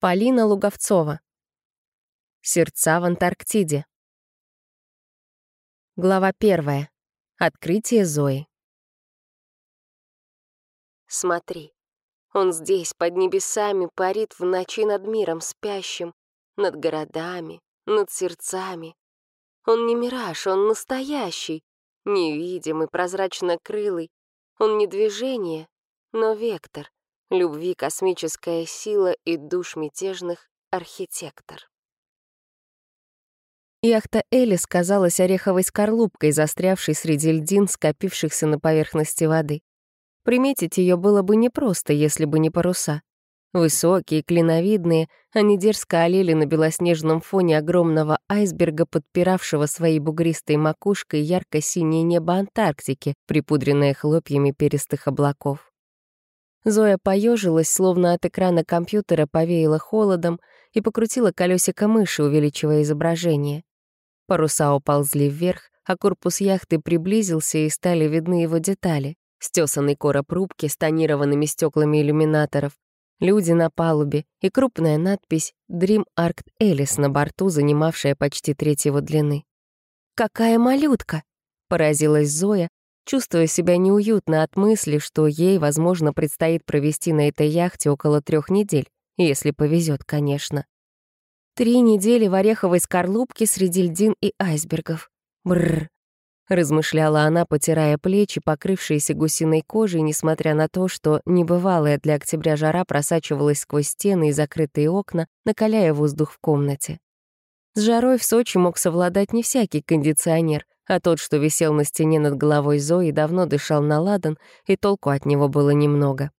Полина Луговцова. Сердца в Антарктиде. Глава 1. Открытие Зои. Смотри, он здесь, под небесами, парит в ночи над миром спящим, над городами, над сердцами. Он не мираж, он настоящий, невидимый, прозрачно-крылый. Он не движение, но вектор, любви космическая сила и душ мятежных архитектор. Яхта Элис казалась ореховой скорлупкой, застрявшей среди льдин, скопившихся на поверхности воды. Приметить ее было бы непросто, если бы не паруса. Высокие, клиновидные, они дерзко олели на белоснежном фоне огромного айсберга, подпиравшего своей бугристой макушкой ярко-синее небо Антарктики, припудренное хлопьями перистых облаков. Зоя поежилась, словно от экрана компьютера повеяло холодом, и покрутила колесико мыши, увеличивая изображение. Паруса уползли вверх, а корпус яхты приблизился, и стали видны его детали. Стесанный короб рубки с тонированными стеклами иллюминаторов, люди на палубе и крупная надпись «Dream Ark Элис» на борту, занимавшая почти треть его длины. «Какая малютка!» — поразилась Зоя, чувствуя себя неуютно от мысли, что ей, возможно, предстоит провести на этой яхте около 3 недель, если повезет, конечно. 3 недели в ореховой скорлупке среди льдин и айсбергов. Бррр. Размышляла она, потирая плечи, покрывшиеся гусиной кожей, несмотря на то, что небывалая для октября жара просачивалась сквозь стены и закрытые окна, накаляя воздух в комнате. С жарой в Сочи мог совладать не всякий кондиционер, а тот, что висел на стене над головой Зои, давно дышал на ладан, и толку от него было немного.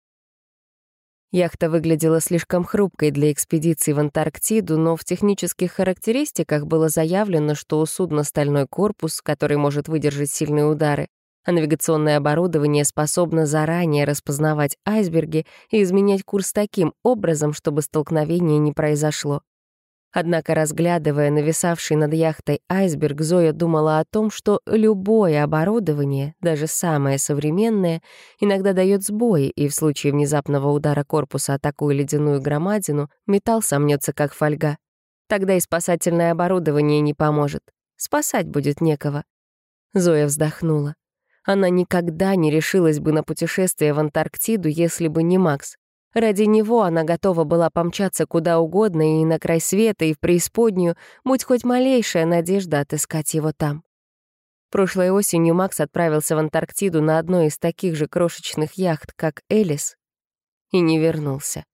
Яхта выглядела слишком хрупкой для экспедиции в Антарктиду, но в технических характеристиках было заявлено, что у судна стальной корпус, который может выдержать сильные удары, а навигационное оборудование способно заранее распознавать айсберги и изменять курс таким образом, чтобы столкновение не произошло. Однако, разглядывая нависавший над яхтой айсберг, Зоя думала о том, что любое оборудование, даже самое современное, иногда дает сбои, и в случае внезапного удара корпуса о такую ледяную громадину металл сомнется как фольга. Тогда и спасательное оборудование не поможет. Спасать будет некого. Зоя вздохнула. Она никогда не решилась бы на путешествие в Антарктиду, если бы не Макс. Ради него она готова была помчаться куда угодно и на край света, и в преисподнюю, будь хоть малейшая надежда отыскать его там. Прошлой осенью Макс отправился в Антарктиду на одной из таких же крошечных яхт, как Элис, и не вернулся.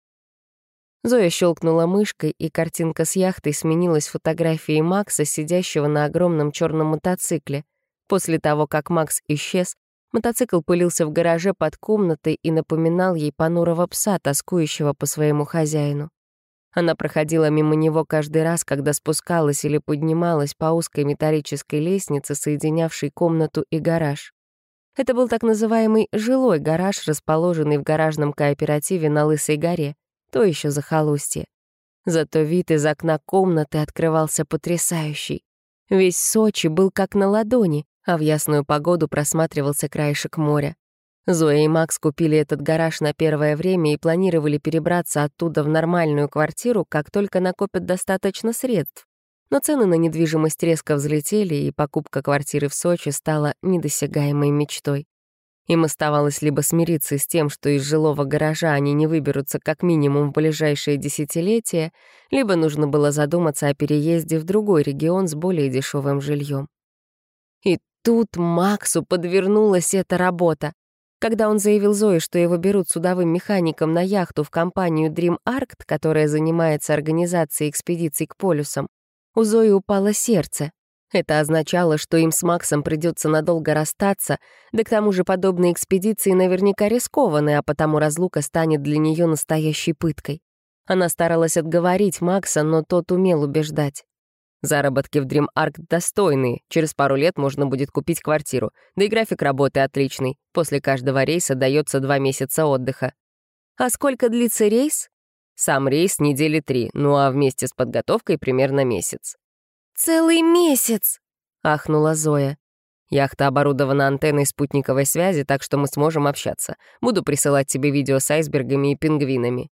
Зоя щелкнула мышкой, и картинка с яхтой сменилась фотографией Макса, сидящего на огромном черном мотоцикле. После того, как Макс исчез, мотоцикл пылился в гараже под комнатой и напоминал ей понурого пса, тоскующего по своему хозяину. Она проходила мимо него каждый раз, когда спускалась или поднималась по узкой металлической лестнице, соединявшей комнату и гараж. Это был так называемый жилой гараж, расположенный в гаражном кооперативе на Лысой горе, то еще захолустье. Зато вид из окна комнаты открывался потрясающий. Весь Сочи был как на ладони, а в ясную погоду просматривался краешек моря. Зоя и Макс купили этот гараж на первое время и планировали перебраться оттуда в нормальную квартиру, как только накопят достаточно средств. Но цены на недвижимость резко взлетели, и покупка квартиры в Сочи стала недосягаемой мечтой. Им оставалось либо смириться с тем, что из жилого гаража они не выберутся как минимум в ближайшие десятилетия, либо нужно было задуматься о переезде в другой регион с более дешевым жильем. И тут Максу подвернулась эта работа. Когда он заявил Зое, что его берут судовым механиком на яхту в компанию Dream Ark, которая занимается организацией экспедиций к полюсам, у Зои упало сердце. Это означало, что им с Максом придется надолго расстаться, да к тому же подобные экспедиции наверняка рискованы, а потому разлука станет для нее настоящей пыткой. Она старалась отговорить Макса, но тот умел убеждать. Заработки в Dream Ark достойные, через пару лет можно будет купить квартиру, да и график работы отличный, после каждого рейса дается 2 месяца отдыха. А сколько длится рейс? Сам рейс недели 3, ну а вместе с подготовкой примерно месяц. «Целый месяц!» — ахнула Зоя. «Яхта оборудована антенной спутниковой связи, так что мы сможем общаться. Буду присылать тебе видео с айсбергами и пингвинами».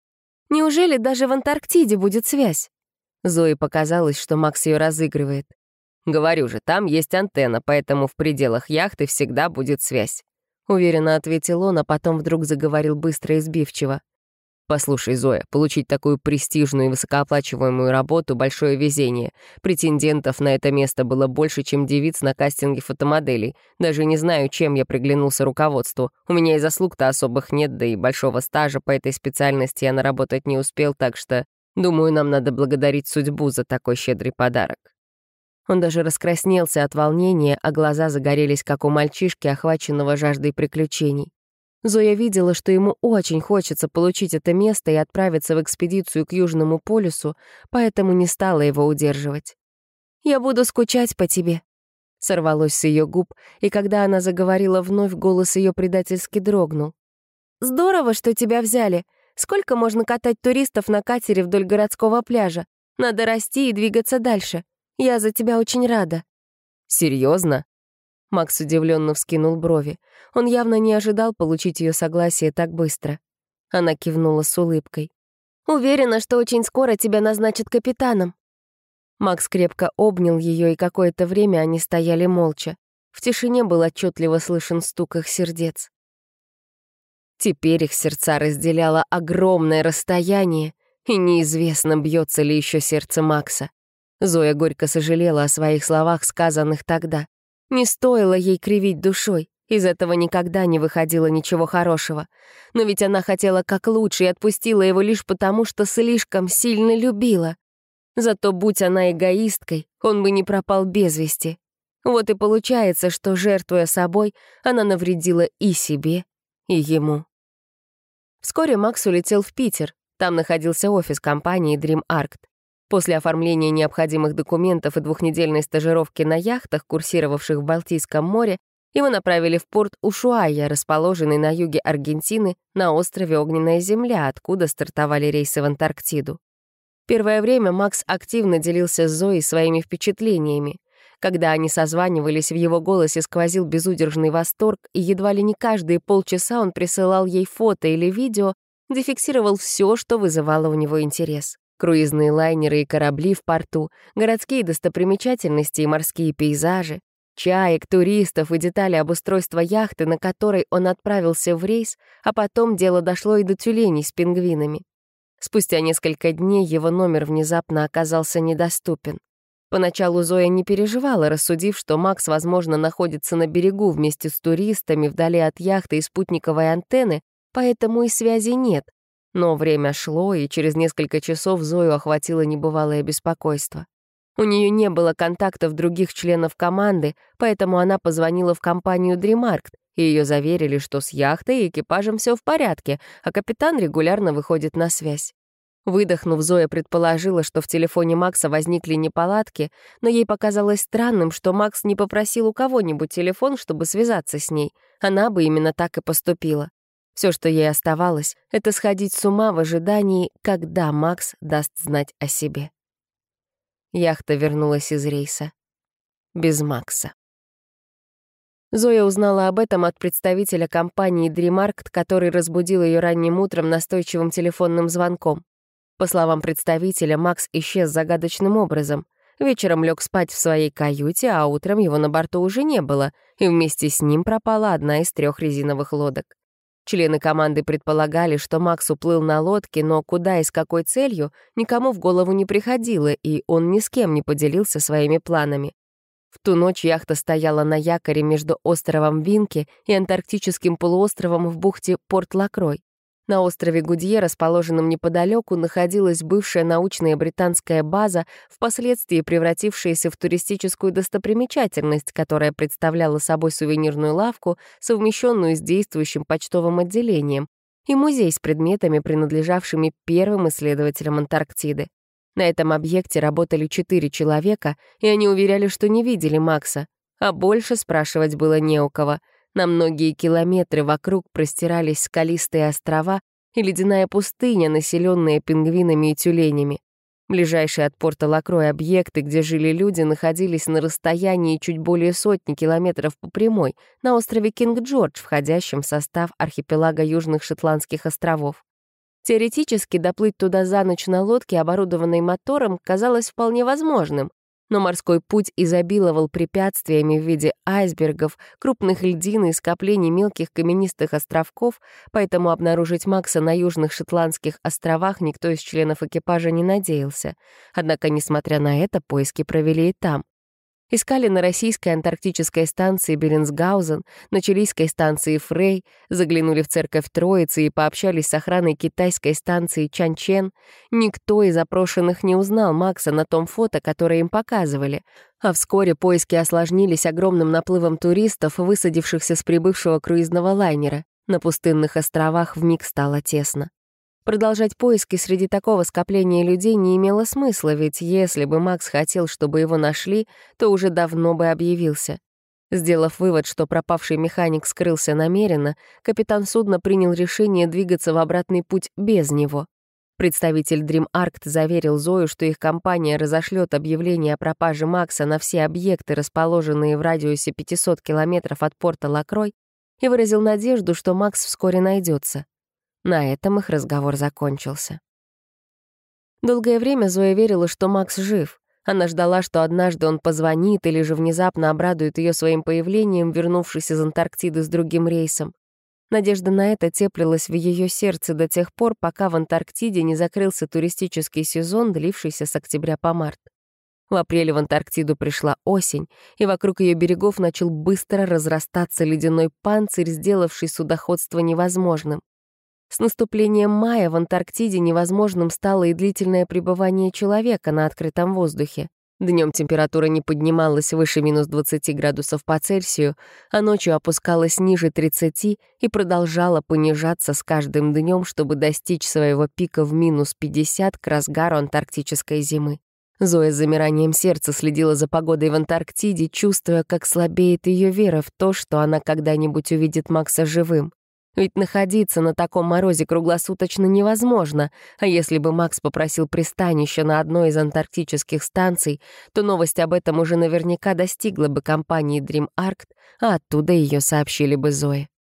Неужели даже в Антарктиде будет связь? Зое показалось, что Макс ее разыгрывает. «Говорю же, там есть антенна, поэтому в пределах яхты всегда будет связь», — уверенно ответил он, а потом вдруг заговорил быстро и сбивчиво. «Послушай, Зоя, получить такую престижную и высокооплачиваемую работу — большое везение. Претендентов на это место было больше, чем девиц на кастинге фотомоделей. Даже не знаю, чем я приглянулся руководству. У меня и заслуг-то особых нет, да и большого стажа по этой специальности я наработать не успел, так что, думаю, нам надо благодарить судьбу за такой щедрый подарок». Он даже раскраснелся от волнения, а глаза загорелись, как у мальчишки, охваченного жаждой приключений. Зоя видела, что ему очень хочется получить это место и отправиться в экспедицию к Южному полюсу, поэтому не стала его удерживать. «Я буду скучать по тебе», — сорвалось с ее губ, и когда она заговорила вновь, голос ее предательски дрогнул. «Здорово, что тебя взяли. Сколько можно катать туристов на катере вдоль городского пляжа? Надо расти и двигаться дальше. Я за тебя очень рада». «Серьезно?» Макс удивленно вскинул брови. Он явно не ожидал получить ее согласие так быстро. Она кивнула с улыбкой. «Уверена, что очень скоро тебя назначат капитаном». Макс крепко обнял ее, и какое-то время они стояли молча. В тишине был отчетливо слышен стук их сердец. Теперь их сердца разделяло огромное расстояние, и неизвестно, бьется ли еще сердце Макса. Зоя горько сожалела о своих словах, сказанных тогда. Не стоило ей кривить душой, из этого никогда не выходило ничего хорошего. Но ведь она хотела как лучше и отпустила его лишь потому, что слишком сильно любила. Зато, будь она эгоисткой, он бы не пропал без вести. Вот и получается, что, жертвуя собой, она навредила и себе, и ему. Вскоре Макс улетел в Питер, там находился офис компании Dream Arctic. После оформления необходимых документов и двухнедельной стажировки на яхтах, курсировавших в Балтийском море, его направили в порт Ушуайя, расположенный на юге Аргентины, на острове Огненная Земля, откуда стартовали рейсы в Антарктиду. Первое время Макс активно делился с Зоей своими впечатлениями. Когда они созванивались, в его голосе сквозил безудержный восторг, и едва ли не каждые полчаса он присылал ей фото или видео, где фиксировал все, что вызывало у него интерес. Круизные лайнеры и корабли в порту, городские достопримечательности и морские пейзажи, чаек, туристов и детали обустройства яхты, на которой он отправился в рейс, а потом дело дошло и до тюленей с пингвинами. Спустя несколько дней его номер внезапно оказался недоступен. Поначалу Зоя не переживала, рассудив, что Макс, возможно, находится на берегу вместе с туристами вдали от яхты и спутниковой антенны, поэтому и связи нет. Но время шло, и через несколько часов Зою охватило небывалое беспокойство. У нее не было контактов других членов команды, поэтому она позвонила в компанию Dream Arctic, и ее заверили, что с яхтой и экипажем все в порядке, а капитан регулярно выходит на связь. Выдохнув, Зоя предположила, что в телефоне Макса возникли неполадки, но ей показалось странным, что Макс не попросил у кого-нибудь телефон, чтобы связаться с ней. Она бы именно так и поступила. Все, что ей оставалось, это сходить с ума в ожидании, когда Макс даст знать о себе. Яхта вернулась из рейса. Без Макса. Зоя узнала об этом от представителя компании Dream Arctic, который разбудил ее ранним утром настойчивым телефонным звонком. По словам представителя, Макс исчез загадочным образом. Вечером лег спать в своей каюте, а утром его на борту уже не было, и вместе с ним пропала одна из 3 резиновых лодок. Члены команды предполагали, что Макс уплыл на лодке, но куда и с какой целью, никому в голову не приходило, и он ни с кем не поделился своими планами. В ту ночь яхта стояла на якоре между островом Винки и антарктическим полуостровом в бухте Порт-Лакрой. На острове Гудье, расположенном неподалеку, находилась бывшая научная британская база, впоследствии превратившаяся в туристическую достопримечательность, которая представляла собой сувенирную лавку, совмещенную с действующим почтовым отделением, и музей с предметами, принадлежавшими первым исследователям Антарктиды. На этом объекте работали 4 человека, и они уверяли, что не видели Макса, а больше спрашивать было не у кого. На многие километры вокруг простирались скалистые острова и ледяная пустыня, населенная пингвинами и тюленями. Ближайшие от порта Лакрой объекты, где жили люди, находились на расстоянии чуть более 100 километров по прямой, на острове Кинг-Джордж, входящем в состав архипелага Южных Шетландских островов. Теоретически доплыть туда за ночь на лодке, оборудованной мотором, казалось вполне возможным, но морской путь изобиловал препятствиями в виде айсбергов, крупных льдин и скоплений мелких каменистых островков, поэтому обнаружить Макса на южных Шотландских островах никто из членов экипажа не надеялся. Однако, несмотря на это, поиски провели и там. Искали на российской антарктической станции Беллинсгаузен, на чилийской станции Фрей, заглянули в церковь Троицы и пообщались с охраной китайской станции Чанчен. Никто из опрошенных не узнал Макса на том фото, которое им показывали. А вскоре поиски осложнились огромным наплывом туристов, высадившихся с прибывшего круизного лайнера. На пустынных островах вмиг стало тесно. Продолжать поиски среди такого скопления людей не имело смысла, ведь если бы Макс хотел, чтобы его нашли, то уже давно бы объявился. Сделав вывод, что пропавший механик скрылся намеренно, капитан судна принял решение двигаться в обратный путь без него. Представитель Dream Arct заверил Зою, что их компания разошлет объявление о пропаже Макса на все объекты, расположенные в радиусе 500 километров от порта Лакрой, и выразил надежду, что Макс вскоре найдется. На этом их разговор закончился. Долгое время Зоя верила, что Макс жив. Она ждала, что однажды он позвонит или же внезапно обрадует ее своим появлением, вернувшись из Антарктиды с другим рейсом. Надежда на это теплилась в ее сердце до тех пор, пока в Антарктиде не закрылся туристический сезон, длившийся с октября по март. В апреле в Антарктиду пришла осень, и вокруг ее берегов начал быстро разрастаться ледяной панцирь, сделавший судоходство невозможным. С наступлением мая в Антарктиде невозможным стало и длительное пребывание человека на открытом воздухе. Днем температура не поднималась выше минус 20 градусов по Цельсию, а ночью опускалась ниже 30 и продолжала понижаться с каждым днем, чтобы достичь своего пика в минус 50 к разгару антарктической зимы. Зоя с замиранием сердца следила за погодой в Антарктиде, чувствуя, как слабеет ее вера в то, что она когда-нибудь увидит Макса живым. Ведь находиться на таком морозе круглосуточно невозможно, а если бы Макс попросил пристанища на одной из антарктических станций, то новость об этом уже наверняка достигла бы компании Dream Arct, а оттуда ее сообщили бы Зое.